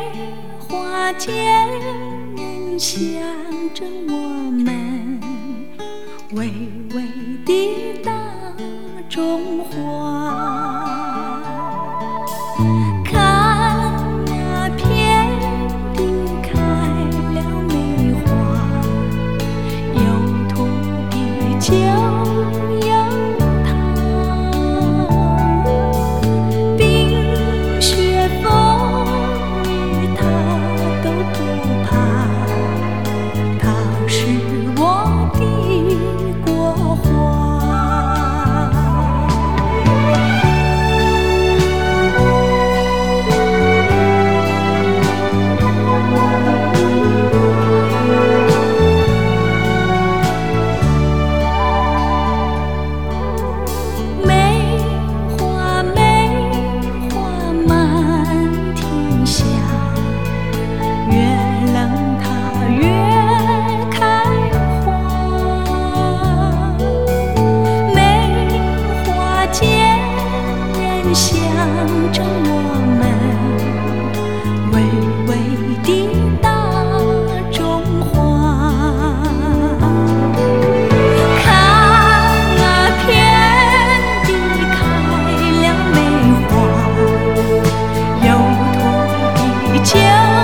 花间人想着我们，微微地大中华。看那遍地开了梅花，有土地就有它，冰雪风雨它都不怕，它是我的国花。梅花满天下，越冷它越开花。梅花间人想着我们，微微地大中华。看那遍地开了梅花，有土地就